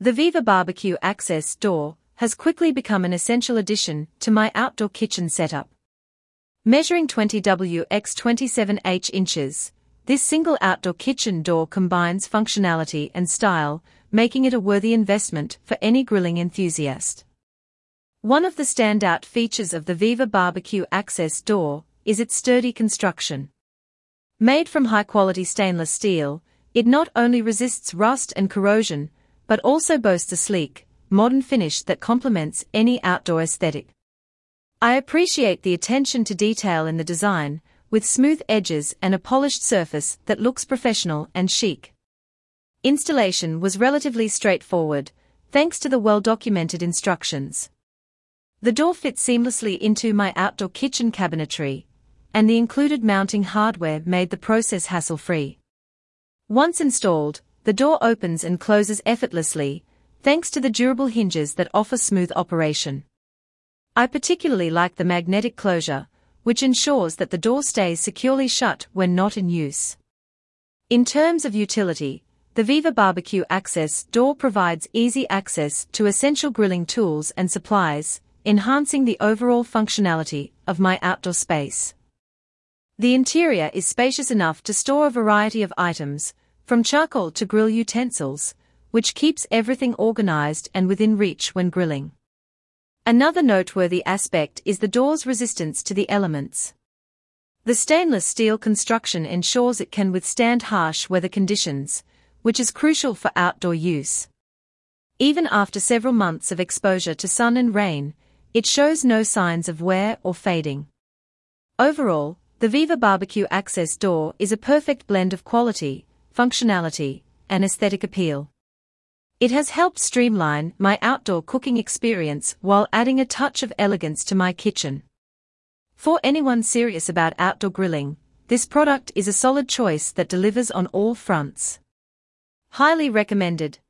The Viva Barbecue Access Door has quickly become an essential addition to my outdoor kitchen setup. Measuring 20W x 27H inches, this single outdoor kitchen door combines functionality and style, making it a worthy investment for any grilling enthusiast. One of the standout features of the Viva Barbecue Access Door is its sturdy construction. Made from high-quality stainless steel, it not only resists rust and corrosion, but also boasts a sleek, modern finish that complements any outdoor aesthetic. I appreciate the attention to detail in the design, with smooth edges and a polished surface that looks professional and chic. Installation was relatively straightforward, thanks to the well-documented instructions. The door fits seamlessly into my outdoor kitchen cabinetry, and the included mounting hardware made the process hassle-free. Once installed, the door opens and closes effortlessly, thanks to the durable hinges that offer smooth operation. I particularly like the magnetic closure, which ensures that the door stays securely shut when not in use. In terms of utility, the Viva Barbecue Access Door provides easy access to essential grilling tools and supplies, enhancing the overall functionality of my outdoor space. The interior is spacious enough to store a variety of items, from charcoal to grill utensils, which keeps everything organized and within reach when grilling. Another noteworthy aspect is the door's resistance to the elements. The stainless steel construction ensures it can withstand harsh weather conditions, which is crucial for outdoor use. Even after several months of exposure to sun and rain, it shows no signs of wear or fading. Overall, the Viva Barbecue Access Door is a perfect blend of quality, functionality, and aesthetic appeal. It has helped streamline my outdoor cooking experience while adding a touch of elegance to my kitchen. For anyone serious about outdoor grilling, this product is a solid choice that delivers on all fronts. Highly recommended.